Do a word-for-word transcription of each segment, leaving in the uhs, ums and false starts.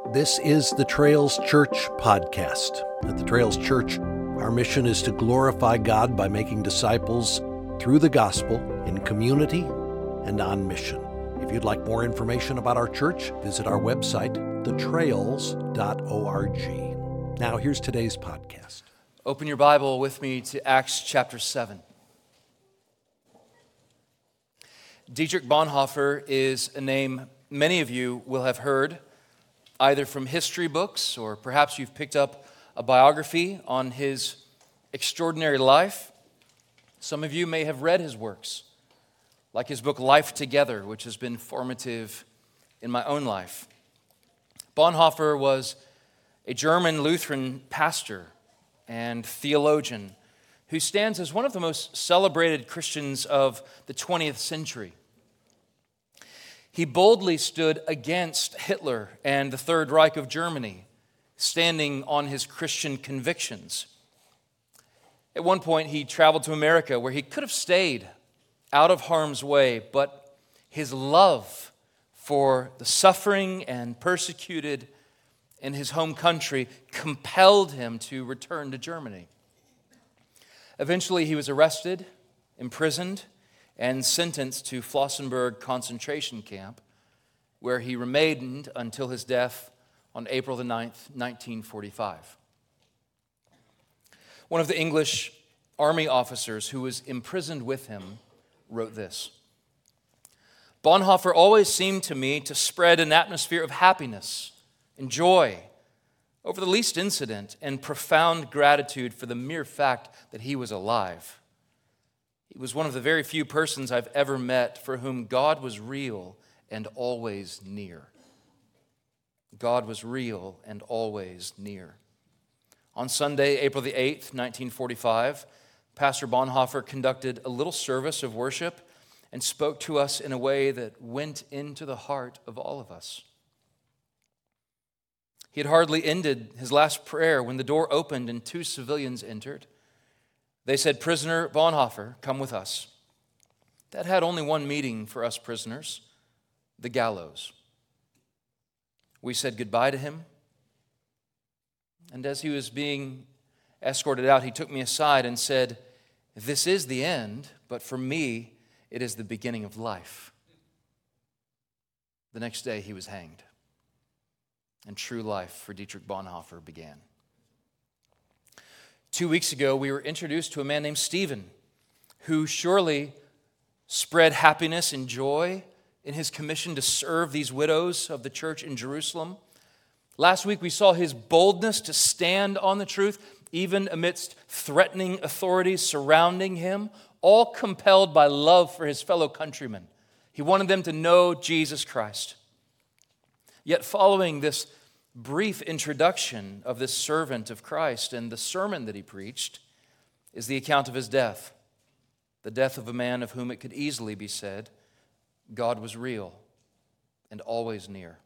This is the Trails Church podcast. At the Trails Church, our mission is to glorify God by making disciples through the gospel in community and on mission. If you'd like more information about our church, visit our website, the trails dot org. Now, here's today's podcast. Open your Bible with me to Acts chapter seven. Dietrich Bonhoeffer is a name many of you will have heard, either from history books or perhaps you've picked up a biography on his extraordinary life. Some of you may have read his works, like his book Life Together, which has been formative in my own life. Bonhoeffer was a German Lutheran pastor and theologian who stands as one of the most celebrated Christians of the twentieth century. He boldly stood against Hitler and the Third Reich of Germany, standing on his Christian convictions. At one point, he traveled to America, where he could have stayed out of harm's way, but his love for the suffering and persecuted in his home country compelled him to return to Germany. Eventually, he was arrested, imprisoned, and sentenced to Flossenburg concentration camp, where he remained until his death on April the ninth, nineteen forty-five. One of the English army officers who was imprisoned with him wrote this: Bonhoeffer always seemed to me to spread an atmosphere of happiness and joy over the least incident and profound gratitude for the mere fact that he was alive. He was one of the very few persons I've ever met for whom God was real and always near. God was real and always near. On Sunday, April the eighth, nineteen forty-five, Pastor Bonhoeffer conducted a little service of worship and spoke to us in a way that went into the heart of all of us. He had hardly ended his last prayer when the door opened and two civilians entered. They said, "Prisoner Bonhoeffer, come with us." That had only one meaning for us prisoners: the gallows. We said goodbye to him, and as he was being escorted out, he took me aside and said, "This is the end, but for me, it is the beginning of life." The next day, he was hanged, and true life for Dietrich Bonhoeffer began. Two weeks ago, we were introduced to a man named Stephen, who surely spread happiness and joy in his commission to serve these widows of the church in Jerusalem. Last week, we saw his boldness to stand on the truth, even amidst threatening authorities surrounding him, all compelled by love for his fellow countrymen. He wanted them to know Jesus Christ. Yet following this brief introduction of this servant of Christ and the sermon that he preached is the account of his death, the death of a man of whom it could easily be said, God was real and always near.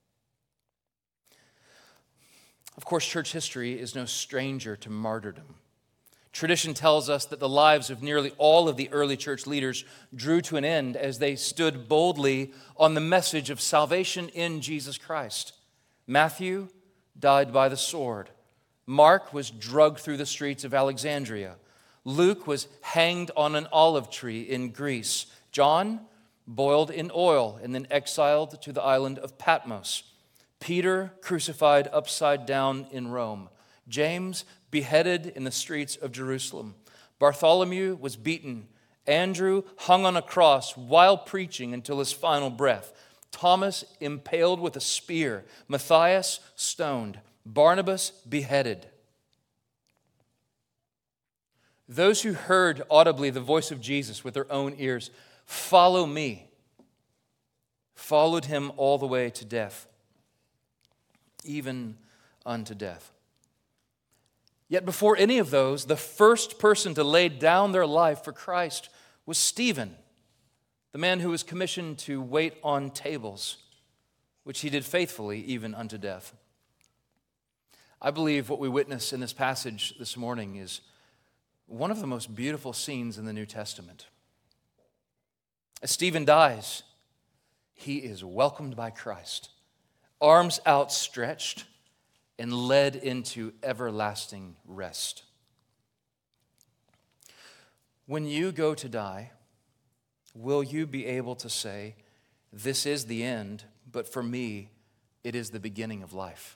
Of course, church history is no stranger to martyrdom. Tradition tells us that the lives of nearly all of the early church leaders drew to an end as they stood boldly on the message of salvation in Jesus Christ. Matthew died by the sword. Mark was drugged through the streets of Alexandria. Luke was hanged on an olive tree in Greece. John boiled in oil and then exiled to the island of Patmos. Peter crucified upside down in Rome. James beheaded in the streets of Jerusalem. Bartholomew was beaten. Andrew hung on a cross while preaching until his final breath. Thomas impaled with a spear. Matthias stoned. Barnabas beheaded. Those who heard audibly the voice of Jesus with their own ears, "Follow me," followed him all the way to death, even unto death. Yet before any of those, the first person to lay down their life for Christ was Stephen, the man who was commissioned to wait on tables, which he did faithfully even unto death. I believe what we witness in this passage this morning is one of the most beautiful scenes in the New Testament. As Stephen dies, he is welcomed by Christ, arms outstretched, and led into everlasting rest. When you go to die, will you be able to say, "This is the end, but for me, it is the beginning of life"?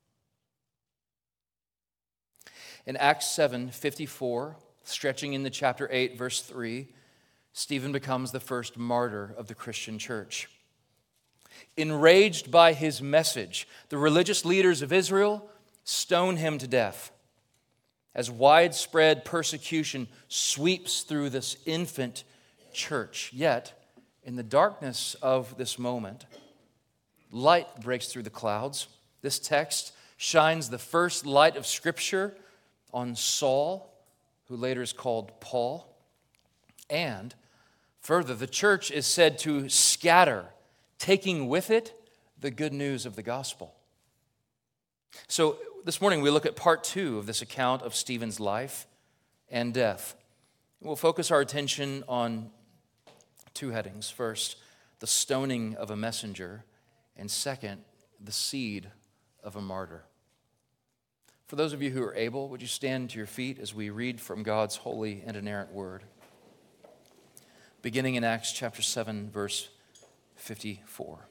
In Acts seven fifty-four, stretching into chapter eight, verse three, Stephen becomes the first martyr of the Christian church. Enraged by his message, the religious leaders of Israel stone him to death. As widespread persecution sweeps through this infant church, yet in the darkness of this moment, light breaks through the clouds. This text shines the first light of Scripture on Saul, who later is called Paul. And further, the church is said to scatter, taking with it the good news of the gospel. So this morning we look at part two of this account of Stephen's life and death. We'll focus our attention on two headings. First, the stoning of a messenger, and second, the seed of a martyr. For those of you who are able, would you stand to your feet as we read from God's holy and inerrant word? Beginning in Acts chapter seven, verse fifty-four.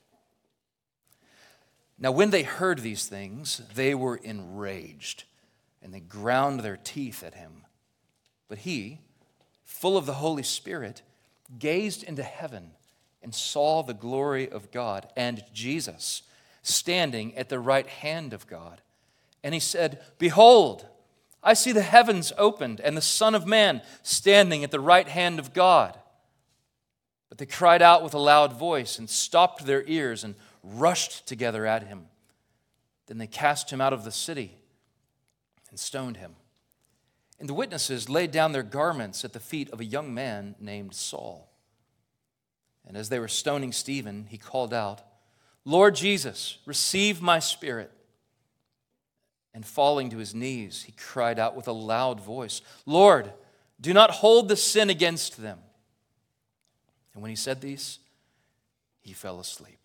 Now when they heard these things, they were enraged, and they ground their teeth at him. But he, full of the Holy Spirit, gazed into heaven and saw the glory of God and Jesus standing at the right hand of God. And he said, "Behold, I see the heavens opened and the Son of Man standing at the right hand of God." But they cried out with a loud voice and stopped their ears and rushed together at him. Then they cast him out of the city and stoned him. And the witnesses laid down their garments at the feet of a young man named Saul. And as they were stoning Stephen, he called out, "Lord Jesus, receive my spirit." And falling to his knees, he cried out with a loud voice, "Lord, do not hold the sin against them." And when he said these, he fell asleep.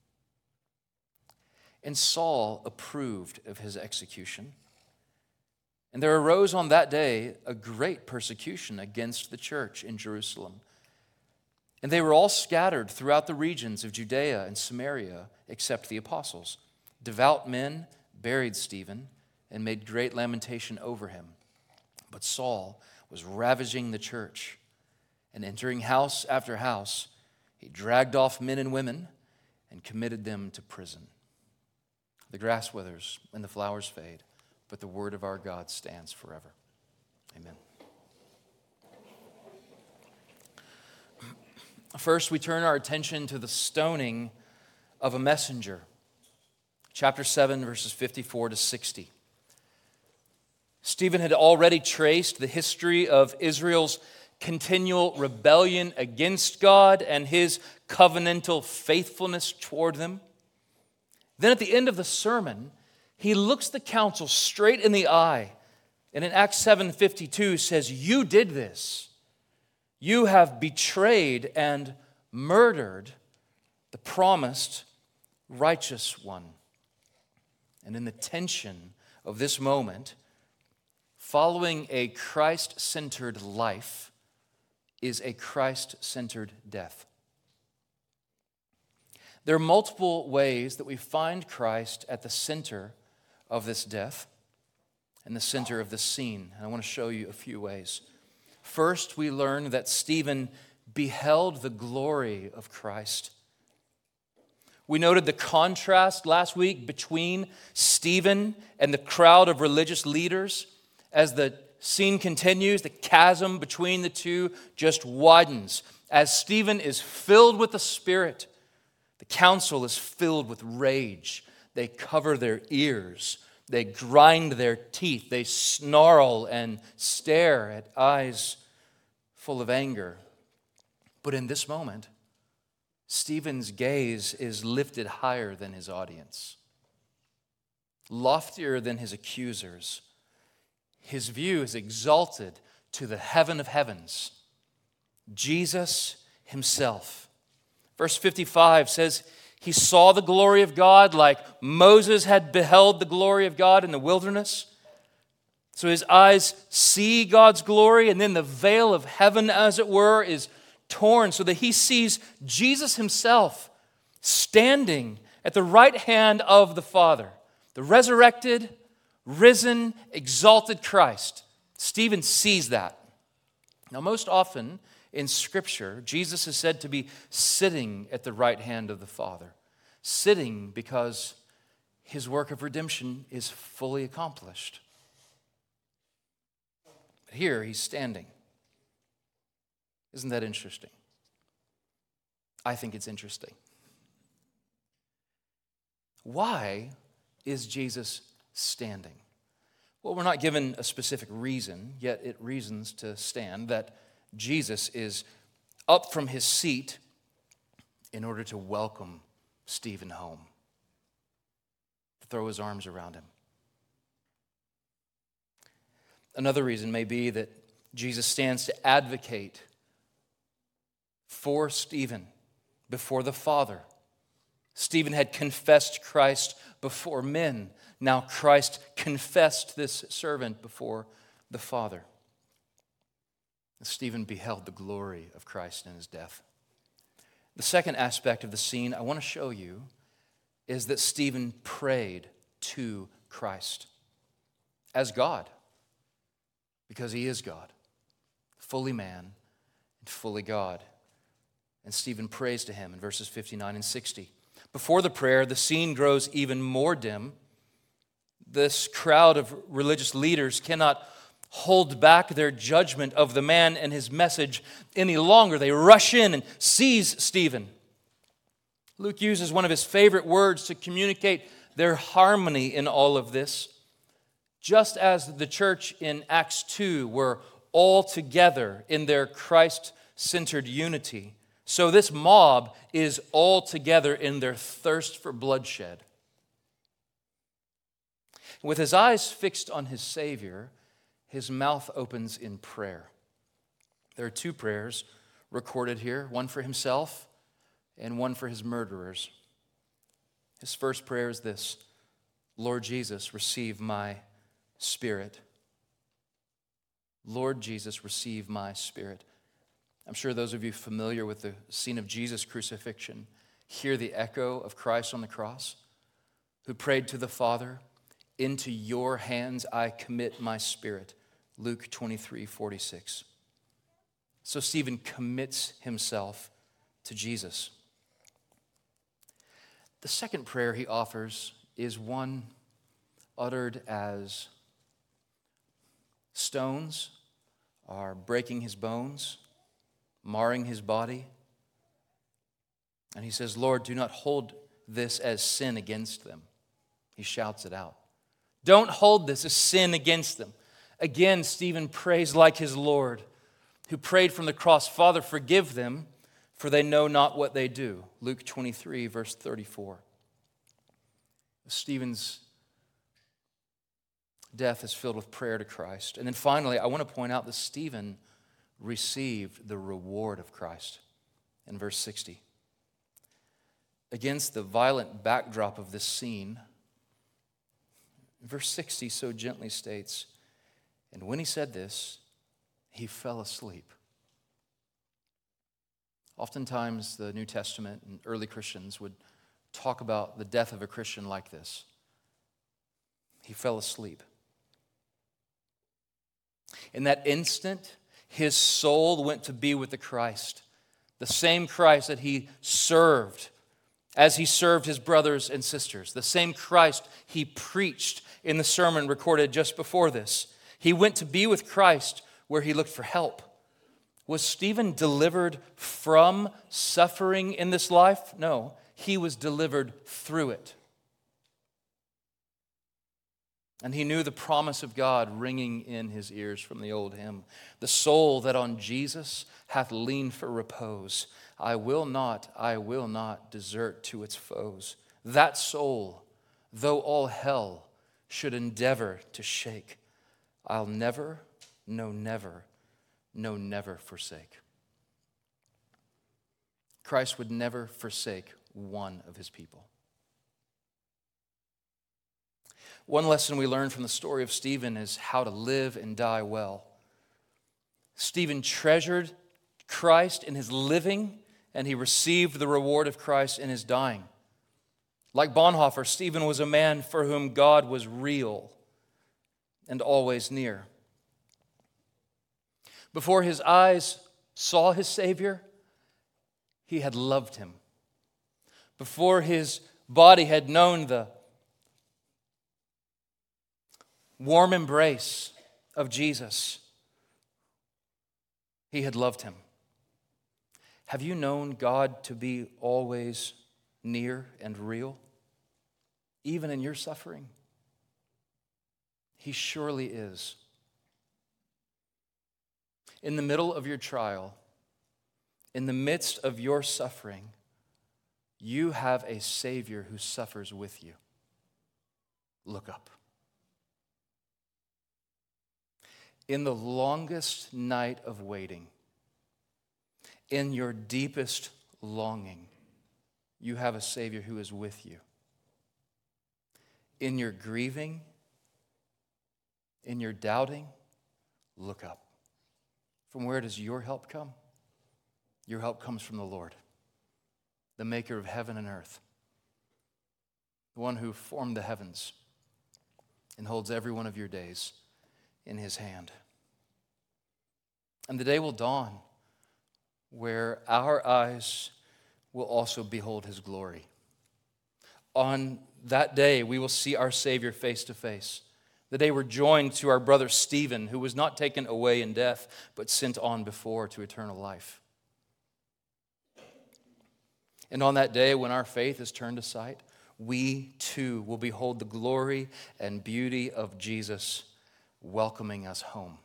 And Saul approved of his execution. And there arose on that day a great persecution against the church in Jerusalem. And they were all scattered throughout the regions of Judea and Samaria, except the apostles. Devout men buried Stephen and made great lamentation over him. But Saul was ravaging the church, and entering house after house, he dragged off men and women and committed them to prison. The grass withers and the flowers fade, but the word of our God stands forever. Amen. First, we turn our attention to the stoning of a messenger. Chapter seven, verses fifty-four to sixty. Stephen had already traced the history of Israel's continual rebellion against God and his covenantal faithfulness toward them. Then at the end of the sermon, he looks the council straight in the eye, and in Acts seven fifty-two says, "You did this. You have betrayed and murdered the promised righteous one." And in the tension of this moment, following a Christ-centered life is a Christ-centered death. There are multiple ways that we find Christ at the center of this death and the center of this scene. And I want to show you a few ways. First, we learn that Stephen beheld the glory of Christ. We noted the contrast last week between Stephen and the crowd of religious leaders. As the scene continues, the chasm between the two just widens. As Stephen is filled with the Spirit, the council is filled with rage. They cover their ears. They grind their teeth. They snarl and stare at eyes full of anger. But in this moment, Stephen's gaze is lifted higher than his audience, loftier than his accusers. His view is exalted to the heaven of heavens, Jesus himself. Verse fifty-five says, He saw the glory of God like Moses had beheld the glory of God in the wilderness. So his eyes see God's glory, and then the veil of heaven, as it were, is torn so that he sees Jesus himself standing at the right hand of the Father, the resurrected, risen, exalted Christ. Stephen sees that. Now, most often in Scripture, Jesus is said to be sitting at the right hand of the Father. Sitting because his work of redemption is fully accomplished. But here he's standing. Isn't that interesting? I think it's interesting. Why is Jesus standing? Well, we're not given a specific reason, yet it reasons to stand that Jesus is up from his seat in order to welcome Stephen home, to throw his arms around him. Another reason may be that Jesus stands to advocate for Stephen before the Father. Stephen had confessed Christ before men. Now Christ confessed this servant before the Father. Stephen beheld the glory of Christ in his death. The second aspect of the scene I want to show you is that Stephen prayed to Christ as God, because he is God, fully man and fully God. And Stephen prays to him in verses fifty-nine and sixty. Before the prayer, the scene grows even more dim. This crowd of religious leaders cannot hold back their judgment of the man and his message any longer. They rush in and seize Stephen. Luke uses one of his favorite words to communicate their harmony in all of this. Just as the church in Acts two were all together in their Christ-centered unity, so this mob is all together in their thirst for bloodshed. With his eyes fixed on his Savior, his mouth opens in prayer. There are two prayers recorded here, one for himself and one for his murderers. His first prayer is this: Lord Jesus, receive my spirit. Lord Jesus, receive my spirit. I'm sure those of you familiar with the scene of Jesus' crucifixion hear the echo of Christ on the cross, who prayed to the Father, into your hands I commit my spirit. Luke twenty-three forty-six. So Stephen commits himself to Jesus. The second prayer he offers is one uttered as stones are breaking his bones, marring his body. And he says, Lord, do not hold this as sin against them. He shouts it out. Don't hold this as sin against them. Again, Stephen prays like his Lord, who prayed from the cross, Father, forgive them, for they know not what they do. Luke twenty-three, verse thirty-four. Stephen's death is filled with prayer to Christ. And then finally, I want to point out that Stephen received the reward of Christ in verse sixty. Against the violent backdrop of this scene, verse sixty so gently states, and when he said this, he fell asleep. Oftentimes, the New Testament and early Christians would talk about the death of a Christian like this. He fell asleep. In that instant, his soul went to be with the Christ, the same Christ that he served as he served his brothers and sisters, the same Christ he preached in the sermon recorded just before this. He went to be with Christ where he looked for help. Was Stephen delivered from suffering in this life? No, he was delivered through it. And he knew the promise of God ringing in his ears from the old hymn. The soul that on Jesus hath leaned for repose, I will not, I will not desert to its foes. That soul, though all hell should endeavor to shake, I'll never, no never, no never forsake. Christ would never forsake one of his people. One lesson we learn from the story of Stephen is how to live and die well. Stephen treasured Christ in his living, and he received the reward of Christ in his dying. Like Bonhoeffer, Stephen was a man for whom God was real and always near. Before his eyes saw his Savior, he had loved him. Before his body had known the warm embrace of Jesus, he had loved him. Have you known God to be always near and real, even in your suffering? He surely is. In the middle of your trial, in the midst of your suffering, you have a Savior who suffers with you. Look up. In the longest night of waiting, in your deepest longing, you have a Savior who is with you. In your grieving, in your doubting, look up. From where does your help come? Your help comes from the Lord, the maker of heaven and earth, the one who formed the heavens and holds every one of your days in his hand. And the day will dawn where our eyes will also behold his glory. On that day, we will see our Savior face to face. The day we're joined to our brother Stephen, who was not taken away in death, but sent on before to eternal life. And on that day, when our faith is turned to sight, we too will behold the glory and beauty of Jesus welcoming us home.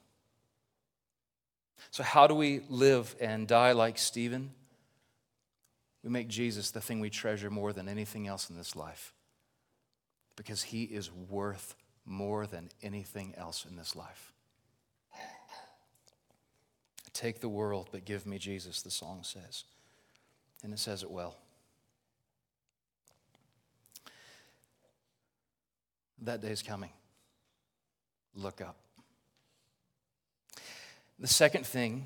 So how do we live and die like Stephen? We make Jesus the thing we treasure more than anything else in this life, because he is worth more than anything else in this life. Take the world, but give me Jesus, the song says. And it says it well. That day is coming. Look up. The second thing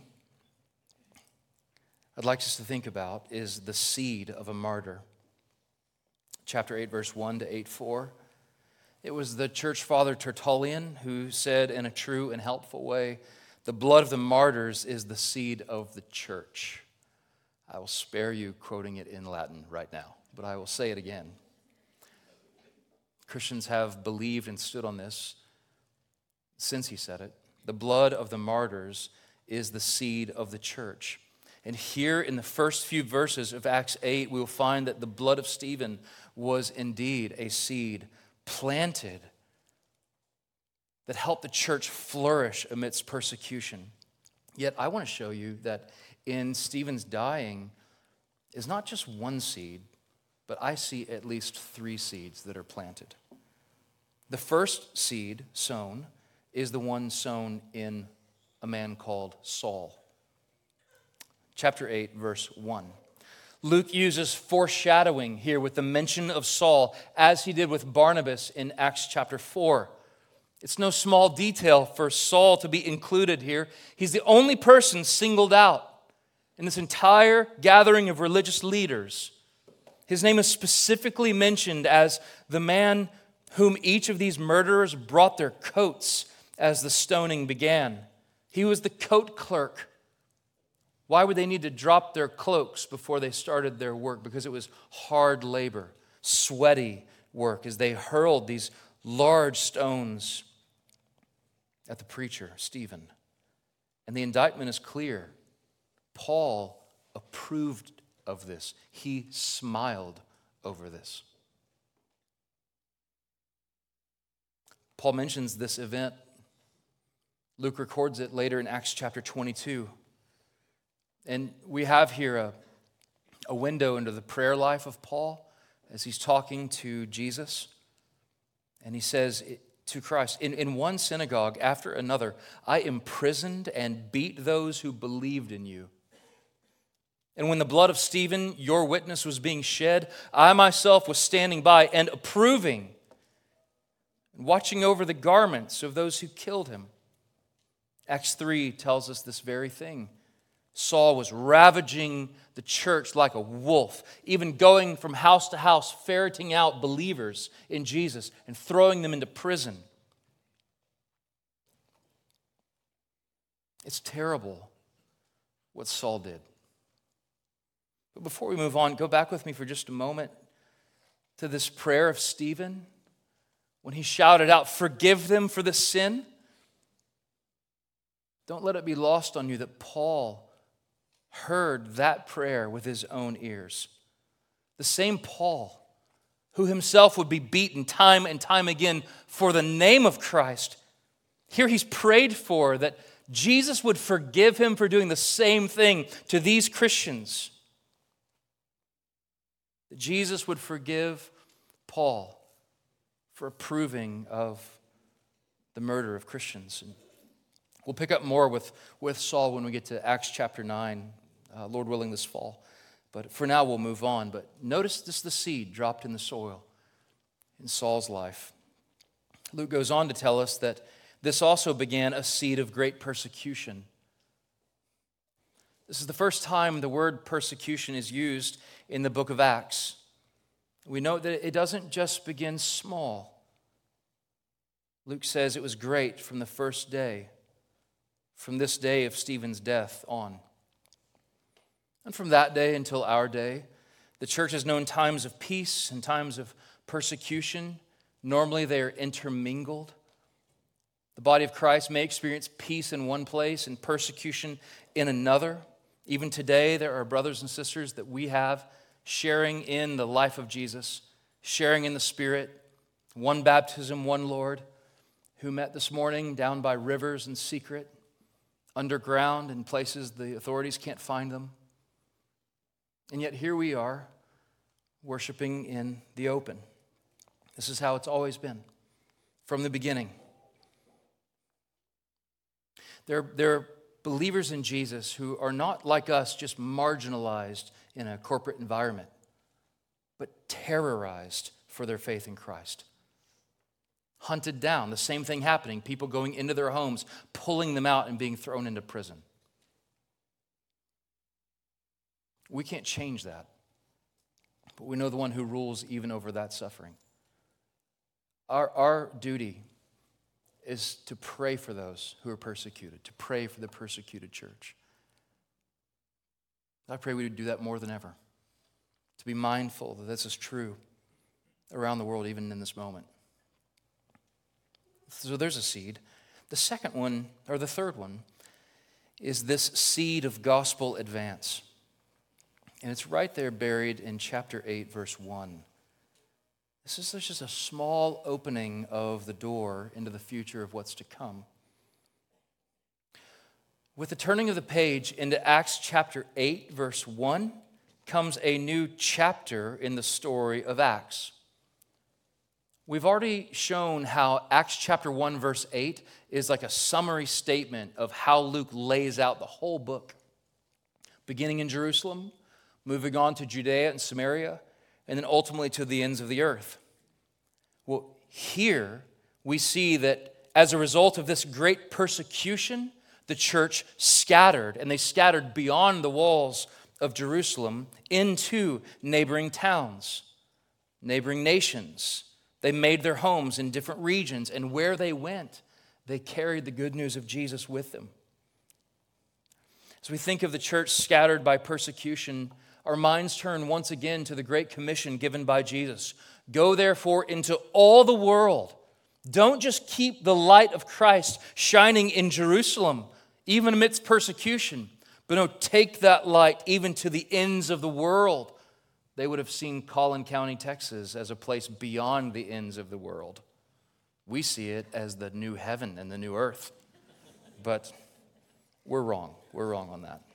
I'd like us to think about is the seed of a martyr. Chapter eight, verse one to eight four. It was the church father Tertullian who said in a true and helpful way, the blood of the martyrs is the seed of the church. I will spare you quoting it in Latin right now, but I will say it again. Christians have believed and stood on this since he said it. The blood of the martyrs is the seed of the church. And here in the first few verses of Acts eight, we will find that the blood of Stephen was indeed a seed planted that helped the church flourish amidst persecution. Yet I want to show you that in Stephen's dying is not just one seed, but I see at least three seeds that are planted. The first seed sown is the one sown in a man called Saul. Chapter eight, verse one. Luke uses foreshadowing here with the mention of Saul, as he did with Barnabas in Acts chapter four. It's no small detail for Saul to be included here. He's the only person singled out in this entire gathering of religious leaders. His name is specifically mentioned as the man whom each of these murderers brought their coats as the stoning began. He was the coat clerk. Why would they need to drop their cloaks before they started their work? Because it was hard labor, sweaty work, as they hurled these large stones at the preacher, Stephen. And the indictment is clear. Paul approved of this. He smiled over this. Paul mentions this event. Luke records it later in Acts chapter twenty-two. And we have here a, a window into the prayer life of Paul as he's talking to Jesus. And he says to Christ, in, in one synagogue after another, I imprisoned and beat those who believed in you. And when the blood of Stephen, your witness, was being shed, I myself was standing by and approving and watching over the garments of those who killed him. Acts three tells us this very thing. Saul was ravaging the church like a wolf, even going from house to house, ferreting out believers in Jesus and throwing them into prison. It's terrible what Saul did. But before we move on, go back with me for just a moment to this prayer of Stephen when he shouted out, "Forgive them for this sin." Don't let it be lost on you that Paul heard that prayer with his own ears. The same Paul who himself would be beaten time and time again for the name of Christ. Here he's prayed for that Jesus would forgive him for doing the same thing to these Christians. That Jesus would forgive Paul for approving of the murder of Christians. And we'll pick up more with, with Saul when we get to Acts chapter nine, uh, Lord willing, this fall. But for now, we'll move on. But notice this, the seed dropped in the soil in Saul's life. Luke goes on to tell us that this also began a seed of great persecution. This is the first time the word persecution is used in the book of Acts. We note that it doesn't just begin small. Luke says it was great from the first day, from this day of Stephen's death on. And from that day until our day, the church has known times of peace and times of persecution. Normally they are intermingled. The body of Christ may experience peace in one place and persecution in another. Even today, there are brothers and sisters that we have sharing in the life of Jesus, sharing in the Spirit, one baptism, one Lord, who met this morning down by rivers in secret, underground in places the authorities can't find them. And yet here we are, worshiping in the open. This is how it's always been, from the beginning. There, there are believers in Jesus who are not like us, just marginalized in a corporate environment, but terrorized for their faith in Christ. Hunted down, the same thing happening, people going into their homes, pulling them out and being thrown into prison. We can't change that, but we know the one who rules even over that suffering. Our, our duty is to pray for those who are persecuted, to pray for the persecuted church. I pray we would do that more than ever, to be mindful that this is true around the world, even in this moment. So there's a seed. The second one, or the third one, is this seed of gospel advance. And it's right there buried in chapter eight, verse one. This is just a small opening of the door into the future of what's to come. With the turning of the page into Acts chapter eight, verse one, comes a new chapter in the story of Acts. We've already shown how Acts chapter one, verse eight is like a summary statement of how Luke lays out the whole book. Beginning in Jerusalem, moving on to Judea and Samaria, and then ultimately to the ends of the earth. Well, here we see that as a result of this great persecution, the church scattered, and they scattered beyond the walls of Jerusalem into neighboring towns, neighboring nations. They made their homes in different regions, and where they went, they carried the good news of Jesus with them. As we think of the church scattered by persecution, our minds turn once again to the Great Commission given by Jesus. Go therefore into all the world. Don't just keep the light of Christ shining in Jerusalem, even amidst persecution, but no, take that light even to the ends of the world. They would have seen Collin County, Texas as a place beyond the ends of the world. We see it as the new heaven and the new earth. But we're wrong. We're wrong on that.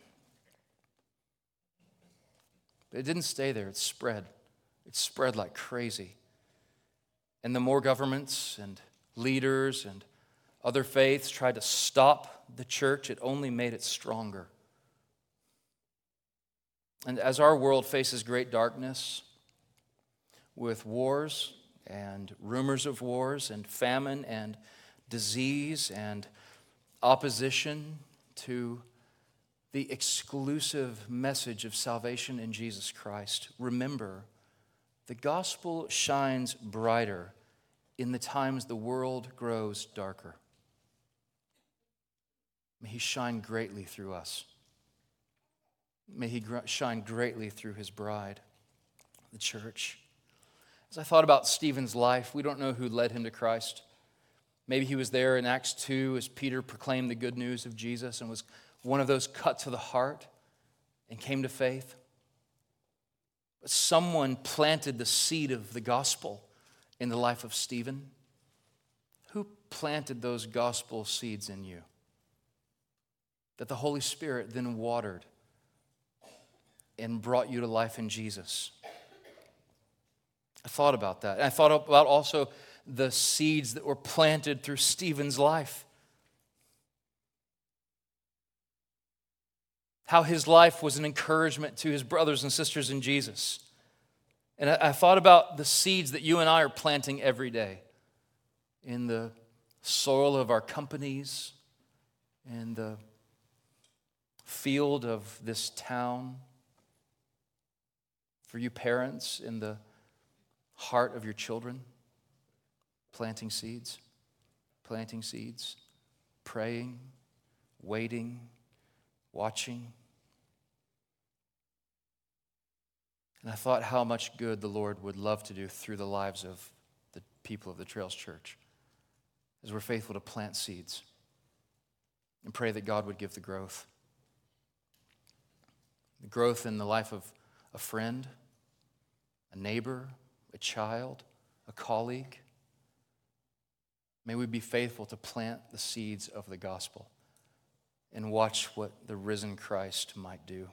But it didn't stay there. It spread. It spread like crazy. And the more governments and leaders and other faiths tried to stop the church, it only made it stronger. And as our world faces great darkness with wars and rumors of wars and famine and disease and opposition to the exclusive message of salvation in Jesus Christ, remember, the gospel shines brighter in the times the world grows darker. May he shine greatly through us. May he gr- shine greatly through his bride, the church. As I thought about Stephen's life, we don't know who led him to Christ. Maybe he was there in Acts two as Peter proclaimed the good news of Jesus and was one of those cut to the heart and came to faith. But someone planted the seed of the gospel in the life of Stephen. Who planted those gospel seeds in you? That the Holy Spirit then watered and brought you to life in Jesus. I thought about that. And I thought about also the seeds that were planted through Stephen's life. How his life was an encouragement to his brothers and sisters in Jesus. And I, I thought about the seeds that you and I are planting every day in the soil of our companies, in the field of this town, for you parents, in the heart of your children, planting seeds, planting seeds, praying, waiting, watching. And I thought how much good the Lord would love to do through the lives of the people of the Trails Church as we're faithful to plant seeds and pray that God would give the growth. The growth in the life of a friend, a neighbor, a child, a colleague. May we be faithful to plant the seeds of the gospel and watch what the risen Christ might do.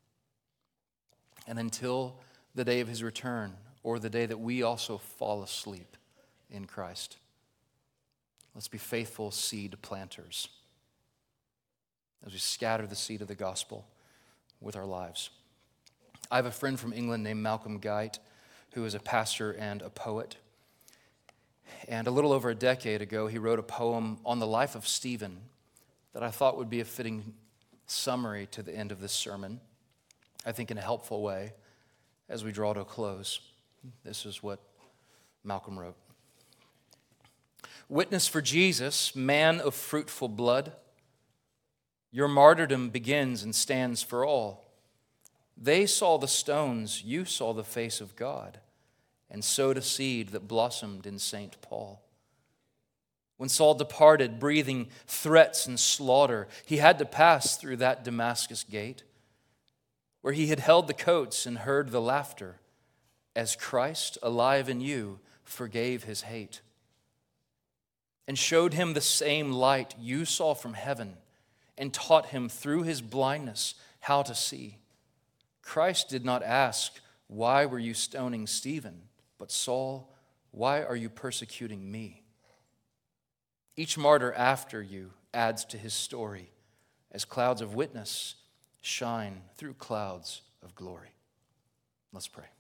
And until the day of his return, or the day that we also fall asleep in Christ, let's be faithful seed planters as we scatter the seed of the gospel with our lives. I have a friend from England named Malcolm Guite, who is a pastor and a poet. And a little over a decade ago, he wrote a poem on the life of Stephen that I thought would be a fitting summary to the end of this sermon, I think in a helpful way as we draw to a close. This is what Malcolm wrote. Witness for Jesus, man of fruitful blood, your martyrdom begins and stands for all. They saw the stones, you saw the face of God, and sowed a seed that blossomed in Saint Paul. When Saul departed, breathing threats and slaughter, he had to pass through that Damascus gate, where he had held the coats and heard the laughter, as Christ, alive in you, forgave his hate, and showed him the same light you saw from heaven, and taught him through his blindness how to see. Christ did not ask, why were you stoning Stephen? But Saul, why are you persecuting me? Each martyr after you adds to his story as clouds of witness shine through clouds of glory. Let's pray.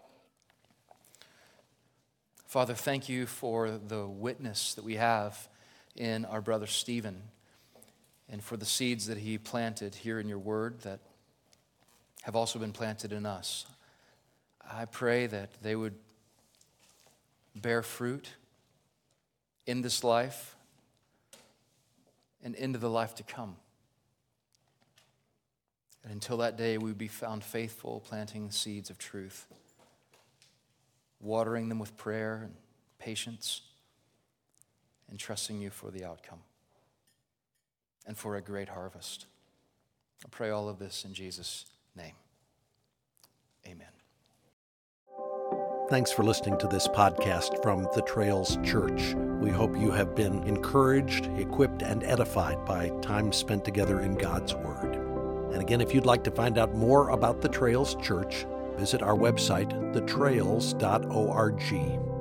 Father, thank you for the witness that we have in our brother Stephen and for the seeds that he planted here in your word that have also been planted in us. I pray that they would bear fruit in this life and into the life to come. And until that day, we would be found faithful, planting seeds of truth, watering them with prayer and patience, and trusting you for the outcome and for a great harvest. I pray all of this in Jesus' name. Amen. Thanks for listening to this podcast from The Trails Church. We hope you have been encouraged, equipped, and edified by time spent together in God's Word. And again, if you'd like to find out more about The Trails Church, visit our website, the trails dot org.